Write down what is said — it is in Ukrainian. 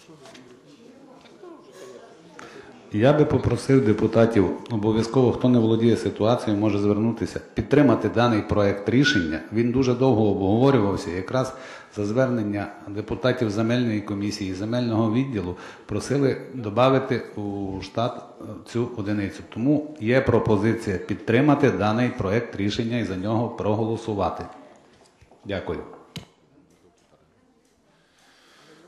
Я би попросив депутатів, обов'язково, хто не володіє ситуацією, може звернутися, підтримати даний проект рішення. Він дуже довго обговорювався. Якраз за звернення депутатів земельної комісії, земельного відділу просили додати у штат цю одиницю. Тому є пропозиція підтримати даний проект рішення і за нього проголосувати. Дякую.